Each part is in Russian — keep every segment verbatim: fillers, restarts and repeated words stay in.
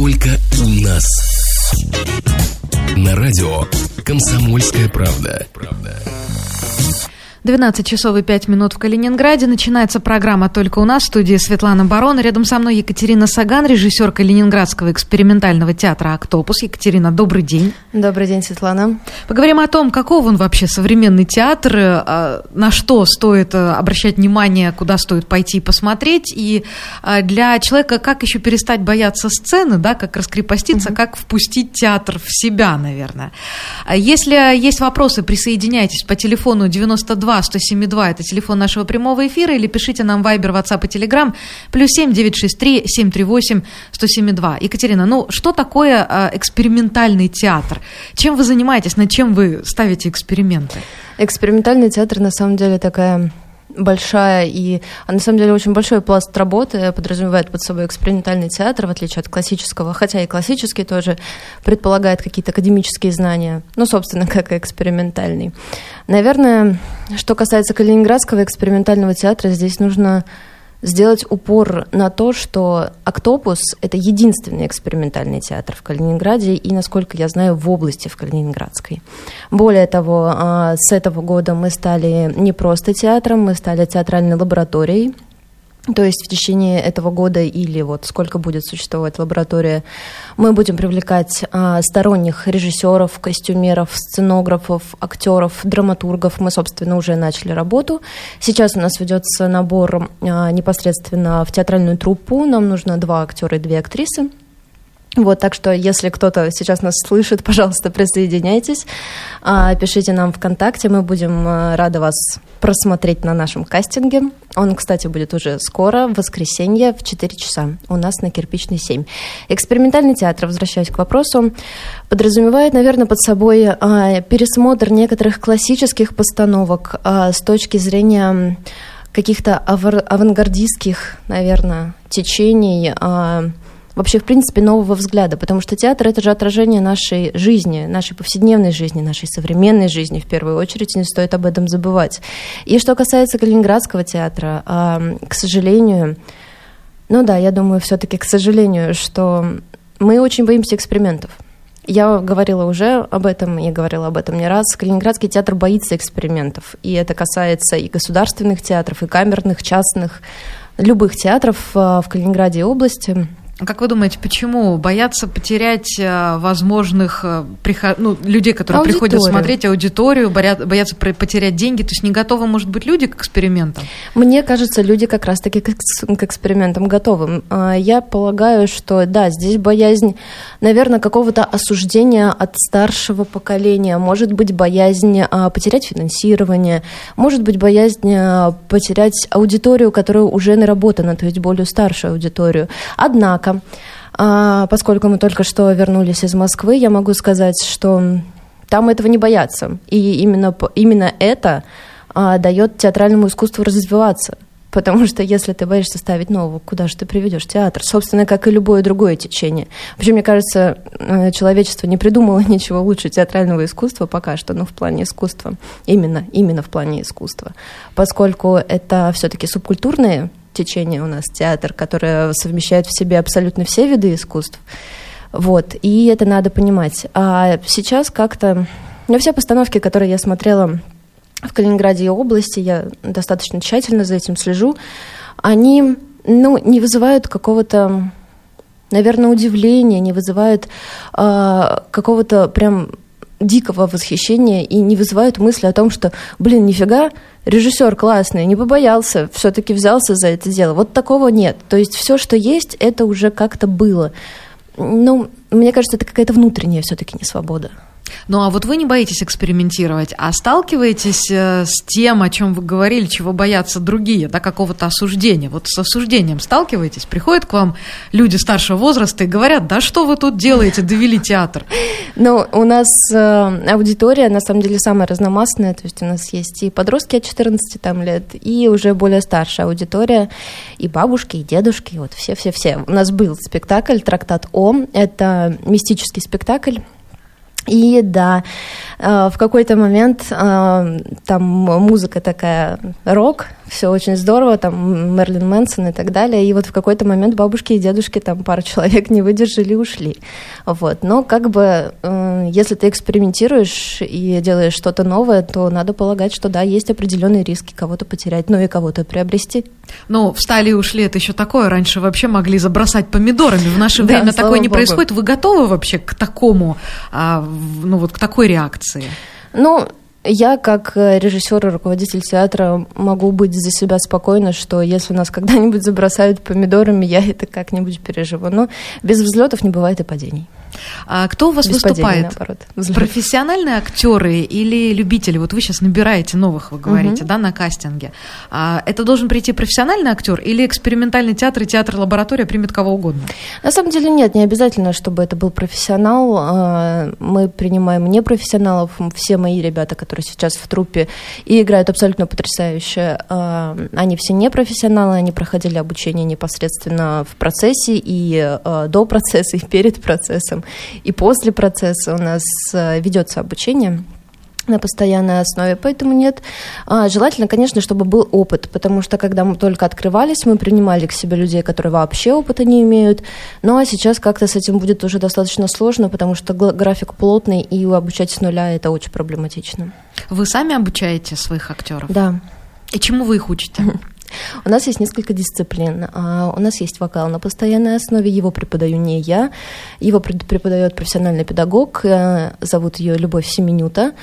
только у нас. На радио «Комсомольская правда». двенадцать часов и пять минут в Калининграде. Начинается программа «Только у нас». В студии Светлана Барон. Рядом со мной Екатерина Саган, режиссер Калининградского экспериментального театра «Октопус». Екатерина, добрый день. Добрый день, Светлана. Поговорим о том, каков он вообще современный театр, на что стоит обращать внимание, куда стоит пойти посмотреть. И для человека, как еще перестать бояться сцены, да, как раскрепоститься, угу. как впустить театр в себя, наверное. Если есть вопросы, присоединяйтесь по телефону девяносто два сто семь два, это телефон нашего прямого эфира, или пишите нам в Viber, WhatsApp и Telegram, плюс семь девятьсот шестьдесят три семьсот тридцать восемь сто семьдесят два. Екатерина, ну что такое э, экспериментальный театр? Чем вы занимаетесь, над чем вы ставите эксперименты? Экспериментальный театр на самом деле такая большая и, а на самом деле, очень большой пласт работы подразумевает под собой экспериментальный театр, в отличие от классического, хотя и классический тоже предполагает какие-то академические знания, ну, собственно, как и экспериментальный. Наверное, что касается Калининградского экспериментального театра, здесь нужно сделать упор на то, что «Октопус» — это единственный экспериментальный театр в Калининграде и, насколько я знаю, в области в Калининградской. Более того, с этого года мы стали не просто театром, мы стали театральной лабораторией. То есть в течение этого года или вот сколько будет существовать лаборатория, мы будем привлекать а, сторонних режиссеров, костюмеров, сценографов, актеров, драматургов. Мы, собственно, уже начали работу. Сейчас у нас ведется набор а, непосредственно в театральную труппу. Нам нужно два актера и две актрисы. Вот, так что, если кто-то сейчас нас слышит, пожалуйста, присоединяйтесь, пишите нам ВКонтакте, мы будем рады вас просмотреть на нашем кастинге. Он, кстати, будет уже скоро, в воскресенье в четыре часа у нас на Кирпичной семь. Экспериментальный театр, возвращаясь к вопросу, подразумевает, наверное, под собой пересмотр некоторых классических постановок с точки зрения каких-то авангардистских, наверное, течений, вообще, в принципе, нового взгляда, потому что театр — это же отражение нашей жизни, нашей повседневной жизни, нашей современной жизни, в первую очередь, не стоит об этом забывать. И что касается Калининградского театра, к сожалению, ну да, я думаю, все-таки, к сожалению, что мы очень боимся экспериментов. Я говорила уже об этом, я говорила об этом не раз. Калининградский театр боится экспериментов, и это касается и государственных театров, и камерных, частных, любых театров в Калининграде и области. Как вы думаете, почему боятся потерять возможных приход... ну, людей, которые аудиторию. приходят смотреть, аудиторию, боятся потерять деньги? То есть не готовы, может быть, люди к экспериментам? Мне кажется, люди как раз-таки к экспериментам готовы. Я полагаю, что да, здесь боязнь, наверное, какого-то осуждения от старшего поколения, может быть, боязнь потерять финансирование, может быть, боязнь потерять аудиторию, которая уже наработана, то есть более старшую аудиторию. Однако, поскольку мы только что вернулись из Москвы, я могу сказать, что там этого не боятся. И именно, именно это а, дает театральному искусству развиваться. Потому что если ты боишься ставить нового, куда же ты приведешь театр? Собственно, как и любое другое течение. Вообще, мне кажется, человечество не придумало ничего лучше театрального искусства пока что, ну, в плане искусства. Именно, именно в плане искусства. Поскольку это все-таки субкультурные течение у нас, театр, которое совмещает в себе абсолютно все виды искусств. Вот, и это надо понимать. А сейчас как-то... Ну, все постановки, которые я смотрела в Калининграде и области, я достаточно тщательно за этим слежу, они, ну, не вызывают какого-то, наверное, удивления, не вызывают а, какого-то прям дикого восхищения и не вызывают мысли о том, что, блин, нифига, режиссер классный, не побоялся, все-таки взялся за это дело. Вот такого нет. То есть все, что есть, это уже как-то было. Ну, мне кажется, это какая-то внутренняя все-таки несвобода. Ну, а вот вы не боитесь экспериментировать, а сталкиваетесь с тем, о чем вы говорили, чего боятся другие, да, какого-то осуждения. Вот с осуждением сталкиваетесь? Приходят к вам люди старшего возраста и говорят: да что вы тут делаете, довели театр? Ну, у нас э, аудитория, на самом деле, самая разномастная, то есть у нас есть и подростки от четырнадцати там, лет, и уже более старшая аудитория, и бабушки, и дедушки, вот все-все-все. У нас был спектакль «Трактат О», это мистический спектакль. И да, В какой-то момент там музыка такая рок, все очень здорово, там Мерлин Мэнсон и так далее, и вот в какой-то момент бабушки и дедушки, там пара человек не выдержали и ушли. Вот. Но как бы, если ты экспериментируешь и делаешь что-то новое, то надо полагать, что да, есть определенные риски кого-то потерять, ну и кого-то приобрести. Ну, встали и ушли, это еще такое, раньше вообще могли забросать помидорами, в наше Да, время такое не Богу. происходит. Вы готовы вообще к такому, ну вот к такой реакции? Ну, я, как режиссер и руководитель театра, могу быть за себя спокойна, что если нас когда-нибудь забросают помидорами, я это как-нибудь переживу. Но без взлетов не бывает и падений. А кто у вас без выступает? падений, наоборот. Взлет. Профессиональные актеры или любители? Вот вы сейчас набираете новых, вы говорите, Угу. да, на кастинге. А это должен прийти профессиональный актер или экспериментальный театр и театр-лаборатория примет кого угодно? На самом деле нет, не обязательно, чтобы это был профессионал. Мы принимаем непрофессионалов. Все мои ребята, которые сейчас в труппе и играют абсолютно потрясающе, они все непрофессионалы, они проходили обучение непосредственно в процессе и до процесса, и перед процессом. И после процесса у нас ведется обучение на постоянной основе, поэтому нет. Желательно, конечно, чтобы был опыт, потому что, когда мы только открывались, мы принимали к себе людей, которые вообще опыта не имеют, ну а сейчас как-то с этим будет уже достаточно сложно, потому что график плотный, и обучать с нуля это очень проблематично. Вы сами обучаете своих актеров? Да. И чему вы их учите? У нас есть несколько дисциплин. У нас есть вокал на постоянной основе, его преподаю не я, его преподает профессиональный педагог, зовут ее Любовь Семенюта.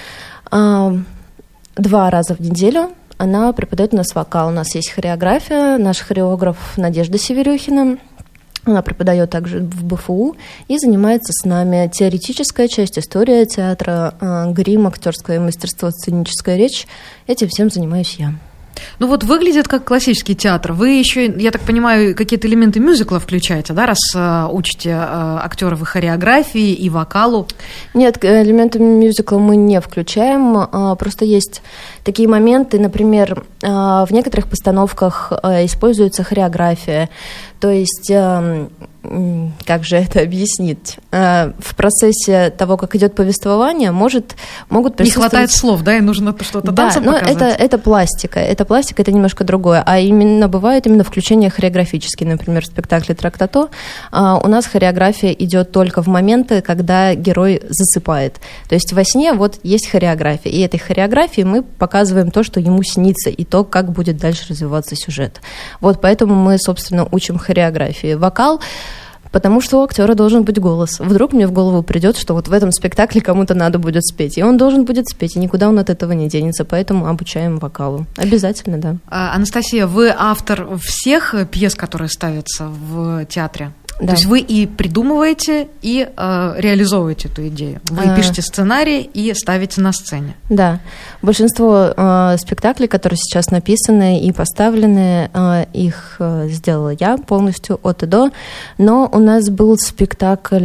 Два раза в неделю она преподает у нас вокал. У нас есть хореография, наш хореограф Надежда Северюхина. Она преподает также в БФУ и занимается с нами. Теоретическая часть, история театра, грим, актерское мастерство, сценическая речь. Этим всем занимаюсь я. Ну вот выглядит как классический театр. Вы еще, я так понимаю, какие-то элементы мюзикла включаете, да, раз э, учите э, актеров и хореографии, и вокалу? Нет, элементы мюзикла мы не включаем. Э, просто есть такие моменты, например, э, в некоторых постановках э, используется хореография. То есть, э, как же это объяснить? Э, в процессе того, как идет повествование, может, могут присутствовать... Не хватает слов, да, и нужно что-то да, танцем но показать? это, это пластика. Это пластика, это немножко другое. А именно бывают именно включения хореографические. Например, в спектакле «Трактато» э, у нас хореография идет только в моменты, когда герой засыпает. То есть во сне вот есть хореография. И этой хореографией мы показываем то, что ему снится, и то, как будет дальше развиваться сюжет. Вот поэтому мы, собственно, учим хореографии. Вокал, потому что у актера должен быть голос. Вдруг мне в голову придет, что вот в этом спектакле кому-то надо будет спеть. И он должен будет спеть, и никуда он от этого не денется. Поэтому обучаем вокалу. Обязательно, да. А, Анастасия, вы автор всех пьес, которые ставятся в театре? Да. То есть вы и придумываете, и э, реализовываете эту идею. Вы А... пишете сценарий и ставите на сцене. Да. Большинство э, спектаклей, которые сейчас написаны и поставлены, э, их э, сделала я полностью от и до. Но у нас был спектакль...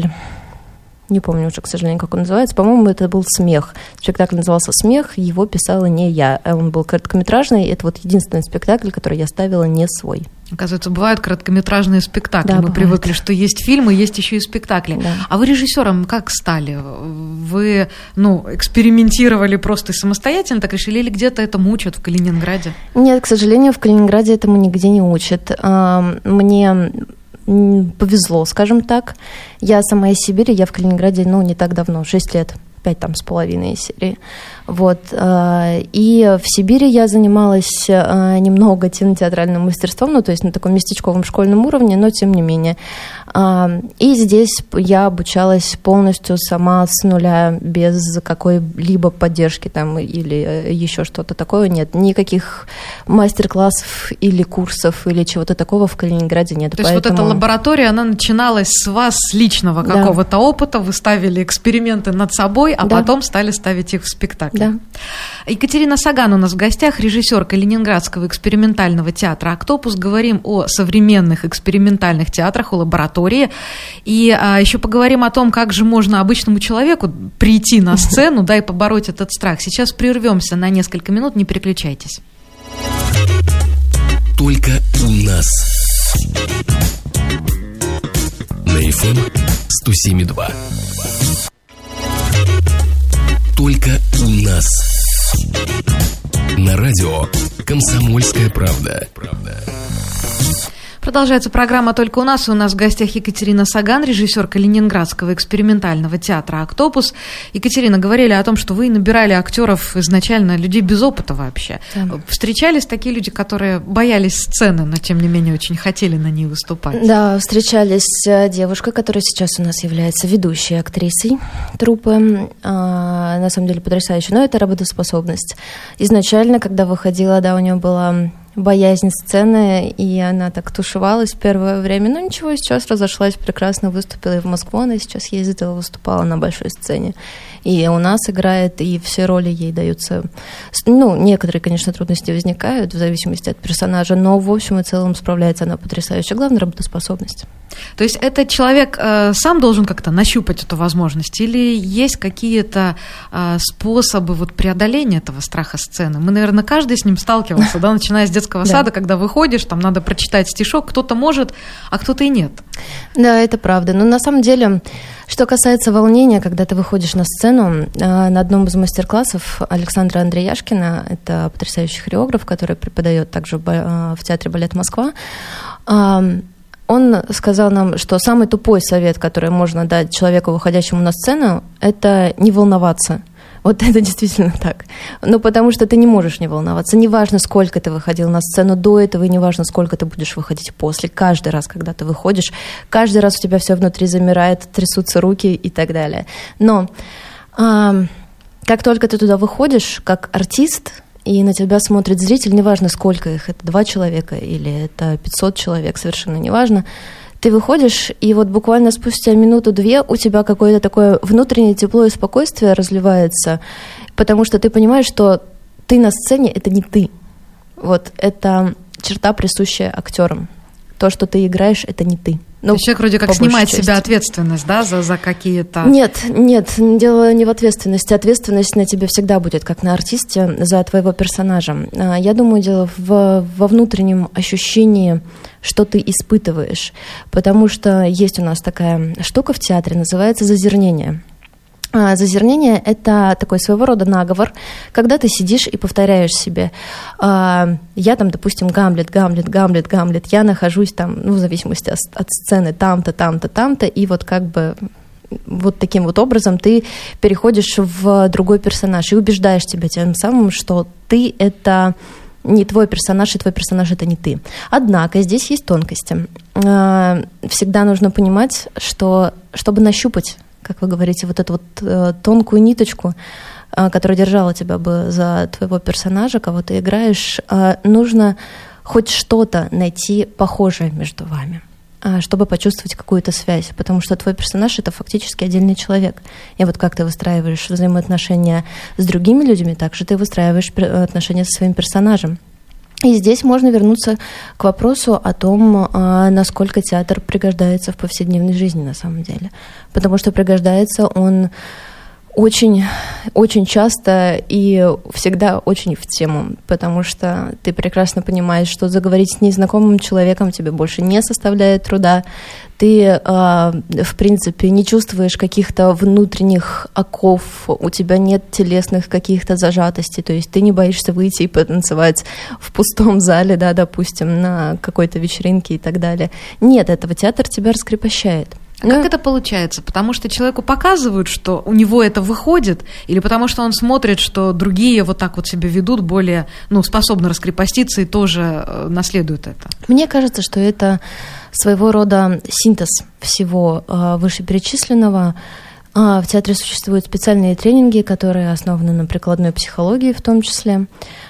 Не помню уже, к сожалению, как он называется. По-моему, это был «Смех». Спектакль назывался «Смех», его писала не я. Он был короткометражный. Это вот единственный спектакль, который я ставила не свой. Оказывается, бывают короткометражные спектакли. Да, Мы бывает. привыкли, что есть фильмы, есть еще и спектакли. Да. А вы режиссером как стали? Вы, ну, экспериментировали просто самостоятельно, так решили, или где-то этому учат в Калининграде? Нет, к сожалению, в Калининграде этому нигде не учат. Мне... повезло, скажем так. Я сама из Сибири, я в Калининграде, ну, не так давно, шесть лет, пять там с половиной серии. Вот. И в Сибири я занималась немного театральным мастерством, ну, то есть на таком местечковом школьном уровне, но тем не менее. И здесь я обучалась полностью сама с нуля, без какой-либо поддержки там или еще что-то такое. Нет, никаких мастер-классов или курсов или чего-то такого в Калининграде нет. То есть Поэтому... вот эта лаборатория, она начиналась с вас, с личного какого-то да. опыта, вы ставили эксперименты над собой, а да. потом стали ставить их в спектакль. Да. Екатерина Саган у нас в гостях, режиссер Калининградского экспериментального театра «Октопус». Говорим о современных экспериментальных театрах, о лаборатории. И а, еще поговорим о том, как же можно обычному человеку прийти на сцену, да, и побороть этот страх. Сейчас прервемся на несколько минут, не переключайтесь. Только у нас. На эф эм сто семь и два. только у нас. На радио «Комсомольская правда». Продолжается программа «Только у нас». И у нас в гостях Екатерина Саган, режиссерка Ленинградского экспериментального театра «Октопус». Екатерина, говорили о том, что вы набирали актеров изначально людей без опыта вообще. Да. Встречались такие люди, которые боялись сцены, но тем не менее очень хотели на ней выступать? Да, встречались девушка, которая сейчас у нас является ведущей актрисой труппы. А, на самом деле потрясающая, но это работоспособность. Изначально, когда выходила, да, у нее была боязнь сцены, и она так тушевалась в первое время. Но ничего, сейчас разошлась, прекрасно выступила и в Москву, она сейчас ездила, выступала на большой сцене. И у нас играет, и все роли ей даются. Ну, некоторые, конечно, трудности возникают в зависимости от персонажа, но в общем и целом справляется она потрясающе. Главное — работоспособность. То есть этот человек э, сам должен как-то нащупать эту возможность, или есть какие-то э, способы вот преодоления этого страха сцены? Мы, наверное, каждый с ним сталкивался, да, начиная с детского сада, когда выходишь, там надо прочитать стишок, кто-то может, а кто-то и нет. Да, это правда. Но на самом деле, что касается волнения, когда ты выходишь на сцену, на одном из мастер-классов Александра Андреяшкина, это потрясающий хореограф, который преподает также в театре «Балет Москва», он сказал нам, что самый тупой совет, который можно дать человеку, выходящему на сцену, это не волноваться. Вот это действительно так. Ну, потому что ты не можешь не волноваться. Неважно, сколько ты выходил на сцену до этого, и неважно, сколько ты будешь выходить после. Каждый раз, когда ты выходишь, каждый раз у тебя все внутри замирает, трясутся руки и так далее. Но а, как только ты туда выходишь, как артист, и на тебя смотрит зритель, неважно, сколько их, это два человека или это пятьсот человек, совершенно неважно, ты выходишь, и вот буквально спустя минуту-две у тебя какое-то такое внутреннее тепло и спокойствие разливается, потому что ты понимаешь, что ты на сцене — это не ты. Вот это черта, присущая актерам. То, что ты играешь, это не ты. Ну, то есть человек вроде как снимает с себя ответственность, да, за, за какие-то... Нет, нет, дело не в ответственности. Ответственность на тебе всегда будет, как на артисте, за твоего персонажа. Я думаю, дело в, во внутреннем ощущении, что ты испытываешь. Потому что есть у нас такая штука в театре, называется зазернение. Зазернение – это такой своего рода наговор, когда ты сидишь и повторяешь себе. Я там, допустим, Гамлет, Гамлет, Гамлет, Гамлет, я нахожусь там, ну, в зависимости от, от сцены, там-то, там-то, там-то, и вот как бы вот таким вот образом ты переходишь в другой персонаж и убеждаешь себя тем самым, что ты – это не твой персонаж, и твой персонаж – это не ты. Однако здесь есть тонкости. Всегда нужно понимать, что чтобы нащупать, как вы говорите, вот эту вот э, тонкую ниточку, э, которая держала тебя бы за твоего персонажа, кого ты играешь, э, нужно хоть что-то найти похожее между вами, э, чтобы почувствовать какую-то связь, потому что твой персонаж — это фактически отдельный человек. И вот как ты выстраиваешь взаимоотношения с другими людьми, так же ты выстраиваешь отношения со своим персонажем. И здесь можно вернуться к вопросу о том, насколько театр пригождается в повседневной жизни на самом деле. Потому что пригождается он очень, очень часто и всегда очень в тему, потому что ты прекрасно понимаешь, что заговорить с незнакомым человеком тебе больше не составляет труда. Ты, в принципе, не чувствуешь каких-то внутренних оков, у тебя нет телесных каких-то зажатостей, то есть ты не боишься выйти и потанцевать в пустом зале, да, допустим, на какой-то вечеринке и так далее. Нет, этого театр тебя раскрепощает. А как это получается? Потому что человеку показывают, что у него это выходит, или потому что он смотрит, что другие вот так вот себя ведут, более, ну, способны раскрепоститься и тоже наследуют это? Мне кажется, что это своего рода синтез всего вышеперечисленного. В театре существуют специальные тренинги, которые основаны на прикладной психологии в том числе.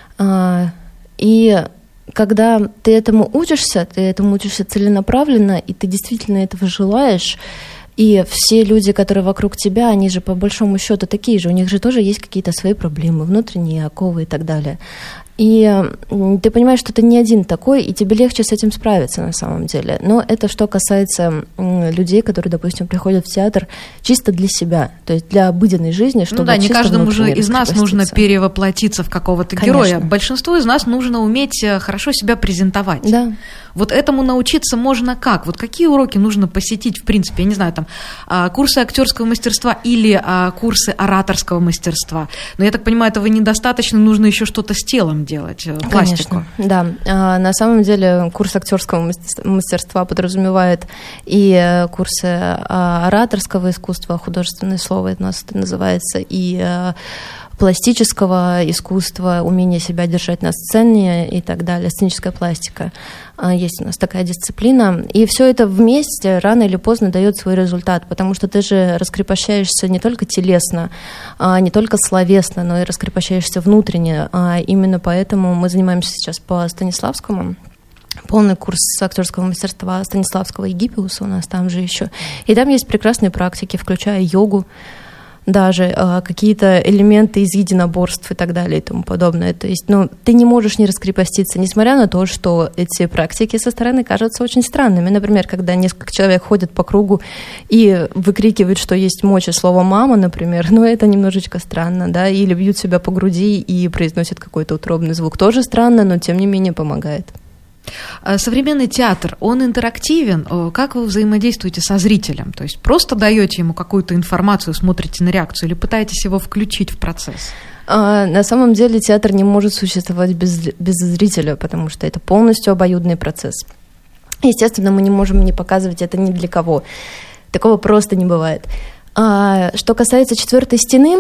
И когда ты этому учишься, ты этому учишься целенаправленно, и ты действительно этого желаешь, и все люди, которые вокруг тебя, они же по большому счету такие же, у них же тоже есть какие-то свои проблемы, внутренние оковы и так далее, И ты понимаешь, что ты не один такой, и тебе легче с этим справиться на самом деле. Но это что касается людей, которые, допустим, приходят в театр чисто для себя, то есть для обыденной жизни, чтобы ну да, не каждому же из нас нужно перевоплотиться. перевоплотиться в какого-то Конечно. героя. Большинству из нас нужно уметь хорошо себя презентовать. Да. Вот этому научиться можно как? Вот какие уроки нужно посетить, в принципе, я не знаю, там, курсы актерского мастерства или курсы ораторского мастерства? Но я так понимаю, этого недостаточно, нужно еще что-то с телом делать, пластику. Конечно, да. На самом деле курс актерского мастерства подразумевает и курсы ораторского искусства, художественное слово это у нас это называется, и пластического искусства, умение себя держать на сцене и так далее, сценическая пластика. Есть у нас такая дисциплина. И все это вместе рано или поздно дает свой результат, потому что ты же раскрепощаешься не только телесно, не только словесно, но и раскрепощаешься внутренне. Именно поэтому мы занимаемся сейчас по Станиславскому. Полный курс актерского мастерства Станиславского и Гиппиуса у нас там же еще. И там есть прекрасные практики, включая йогу, даже э, какие-то элементы из единоборств и так далее и тому подобное. То есть, ну, ты не можешь не раскрепоститься, несмотря на то, что эти практики со стороны кажутся очень странными. Например, когда несколько человек ходят по кругу и выкрикивают, что есть мочи слово «мама», например, ну, это немножечко странно, да, или бьют себя по груди и произносят какой-то утробный звук. Тоже странно, но тем не менее помогает. Современный театр, он интерактивен. Как вы взаимодействуете со зрителем? То есть просто даете ему какую-то информацию, смотрите на реакцию или пытаетесь его включить в процесс? А, на самом деле театр не может существовать без, без зрителя, потому что это полностью обоюдный процесс. Естественно, мы не можем не показывать это ни для кого. Такого просто не бывает. А, что касается четвертой стены,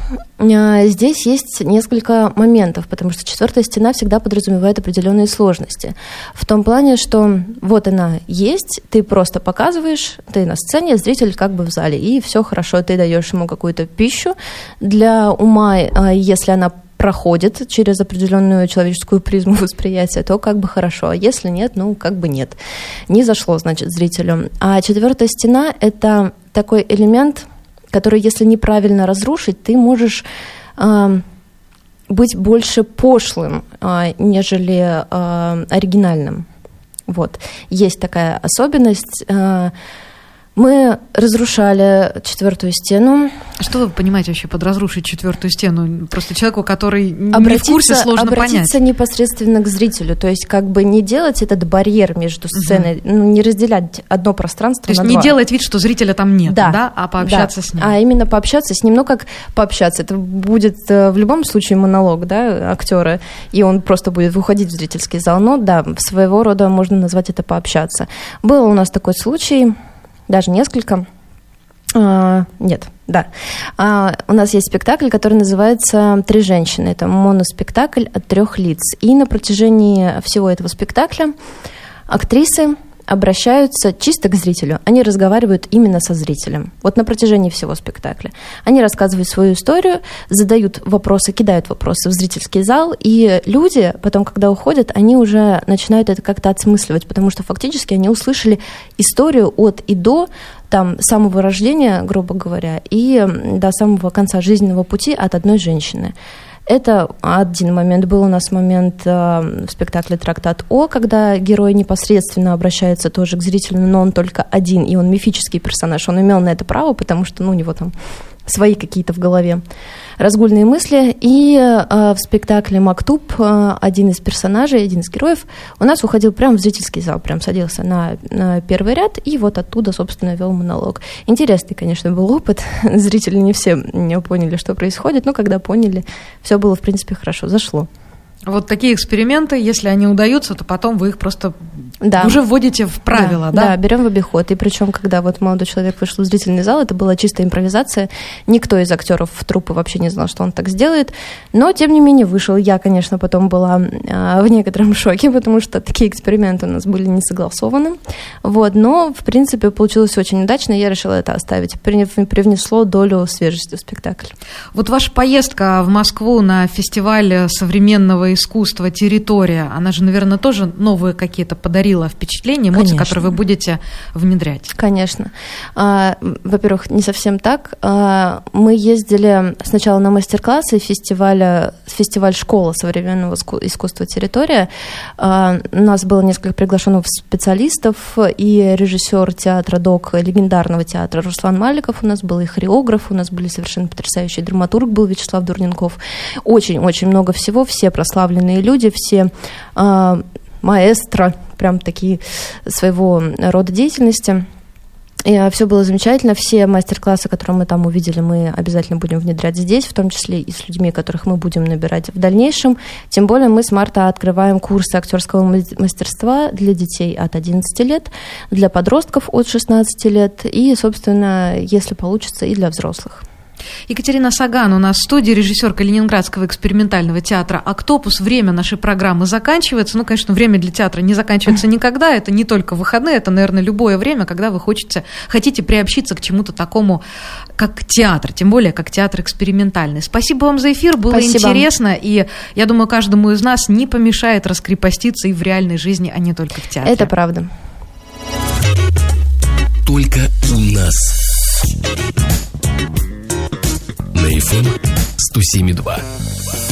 здесь есть несколько моментов, потому что четвертая стена всегда подразумевает определенные сложности. В том плане, что вот она есть, ты просто показываешь, ты на сцене, зритель как бы в зале, и все хорошо, ты даешь ему какую-то пищу для ума, если она проходит через определенную человеческую призму восприятия, то как бы хорошо, а если нет, ну как бы нет. Не зашло, значит, зрителю. А четвертая стена – это такой элемент, который, если неправильно разрушить, ты можешь э, быть больше пошлым, э, нежели э, оригинальным. Вот. Есть такая особенность. Э, мы разрушали четвертую стену. Что вы понимаете вообще под разрушить четвертую стену? Просто человеку, который обратиться, не в курсе, сложно обратиться понять. Обратиться непосредственно к зрителю, то есть как бы не делать этот барьер между сценой, угу. ну, не разделять одно пространство на два. То есть не делать вид, что зрителя там нет, да, да? а пообщаться да. с ним. А именно пообщаться с ним, ну как пообщаться, это будет в любом случае монолог, да, актера, и он просто будет выходить в зрительский зал, но да, своего рода можно назвать это пообщаться. Был у нас такой случай, даже несколько. А, нет, да. А, у нас есть спектакль, который называется «Три женщины». Это моноспектакль от трех лиц. И на протяжении всего этого спектакля актрисы обращаются чисто к зрителю. Они разговаривают именно со зрителем. Вот на протяжении всего спектакля. Они рассказывают свою историю, задают вопросы, кидают вопросы в зрительский зал, и люди потом, когда уходят, они уже начинают это как-то осмысливать, потому что фактически они услышали историю от и до, там, самого рождения, грубо говоря, и до самого конца жизненного пути от одной женщины. Это один момент. Был у нас момент э, в спектакле «Трактат О», когда герой непосредственно обращается тоже к зрителю, но он только один, и он мифический персонаж. Он имел на это право, потому что ну, у него там свои какие-то в голове разгульные мысли. И э, в спектакле «Мактуб» э, один из персонажей, один из героев у нас уходил прямо в зрительский зал, прям садился на, на первый ряд и вот оттуда, собственно, вел монолог. Интересный, конечно, был опыт. Зрители не все не поняли, что происходит, но когда поняли, все было, в принципе, хорошо, зашло. Вот такие эксперименты, если они удаются, то потом вы их просто да. уже вводите в правила, да? Да, да, берем в обиход. И причем, когда вот молодой человек вышел в зрительный зал, это была чистая импровизация. Никто из актеров труппы вообще не знал, что он так сделает. Но, тем не менее, вышел. Я, конечно, потом была а, в некотором шоке, потому что такие эксперименты у нас были не согласованы. Вот. Но, в принципе, получилось очень удачно, и я решила это оставить. Привнесло долю свежести в спектакль. Вот ваша поездка в Москву на фестиваль современного лингвистического искусства территория, она же, наверное, тоже новые какие-то подарила впечатления, эмоции, Конечно. Которые вы будете внедрять. Конечно. Во-первых, не совсем так. Мы ездили сначала на мастер-классы фестиваля, фестиваль «Школа современного искусства территория». У нас было несколько приглашенных специалистов, и режиссер театра ДОК, легендарного театра Руслан Маликов у нас был, и хореограф, у нас были совершенно потрясающий драматург был Вячеслав Дурненков. Очень-очень много всего, все прославленные люди, все э, маэстро, прям такие своего рода деятельности. И все было замечательно, все мастер-классы, которые мы там увидели, мы обязательно будем внедрять здесь, в том числе и с людьми, которых мы будем набирать в дальнейшем. Тем более мы с марта открываем курсы актерского мастерства для детей от одиннадцати лет, для подростков от шестнадцати лет и, собственно, если получится, и для взрослых. Екатерина Саган у нас в студии, режиссерка Ленинградского экспериментального театра «Октопус». Время нашей программы заканчивается. Ну, конечно, время для театра не заканчивается никогда. Это не только выходные, это, наверное, любое время, когда вы хотите, хотите приобщиться к чему-то такому, как театр, тем более, как театр экспериментальный. Спасибо вам за эфир, было Спасибо. Интересно. И я думаю, каждому из нас не помешает раскрепоститься и в реальной жизни, а не только в театре. Это правда. Только у нас. На эф эм сто семь и два.